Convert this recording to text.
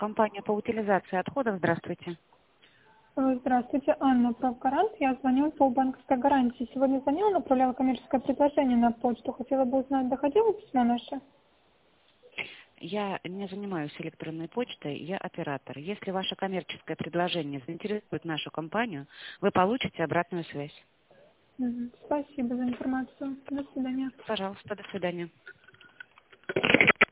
компания по утилизации отходов. Здравствуйте. Здравствуйте, Анна, правгарант. Я звоню по банковской гарантии. Сегодня звонила, направляла коммерческое предложение на почту. Хотела бы узнать, доходило письмо наше? Я не занимаюсь электронной почтой, я оператор. Если ваше коммерческое предложение заинтересует нашу компанию, вы получите обратную связь. Спасибо за информацию. До свидания. Пожалуйста, до свидания.